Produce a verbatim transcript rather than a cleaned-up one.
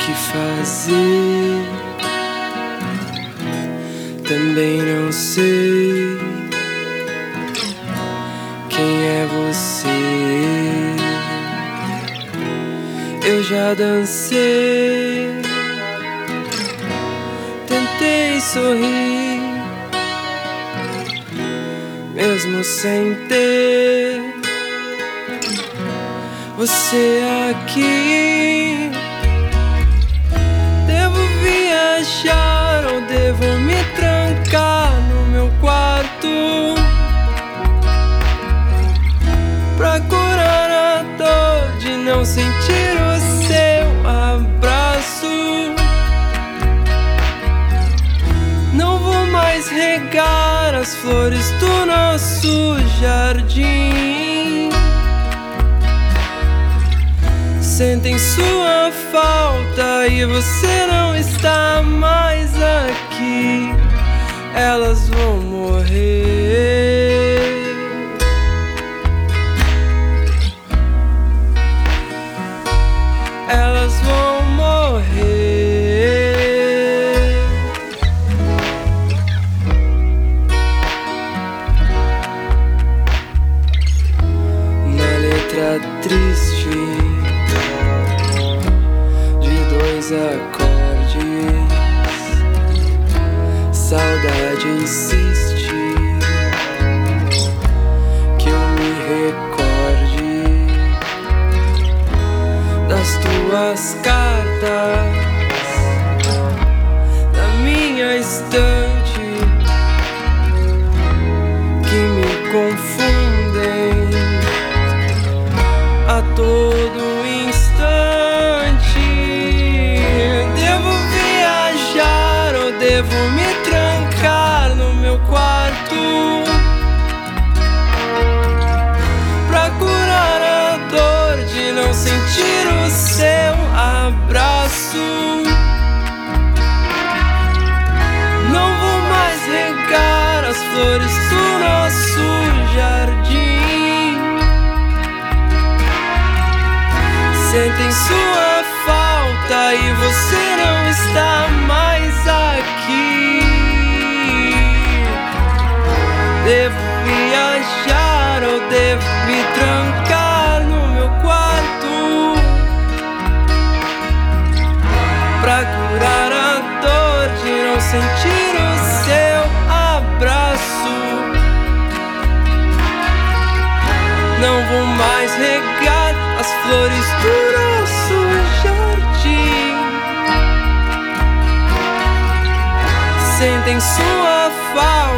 que fazer. Também não sei quem é você. Eu já dancei, tentei sorrir, mesmo sem ter você aqui. Devo viajar ou devo me trancar no meu quarto pra curar a dor de não sentir o seu abraço. Não vou mais regar as flores do nosso jardim. Sentem sua falta e você não está mais aqui. Elas vão morrer. Elas vão morrer. Na letra triste de dois acordes, saudade insiste que eu me recorde das tuas cartas na minha estante, que me confundem a todo instante. Devo viajar ou devo me trancar no meu quarto pra curar a dor de não sentir o seu abraço. Não vou mais regar as flores do nosso jardim. Sentem sua falta e você não está mais aqui. Devo viajar ou devo me trancar no meu quarto pra curar a dor de não sentir o seu abraço. Não vou mais regar as flores do nosso jardim. Sentem sua falta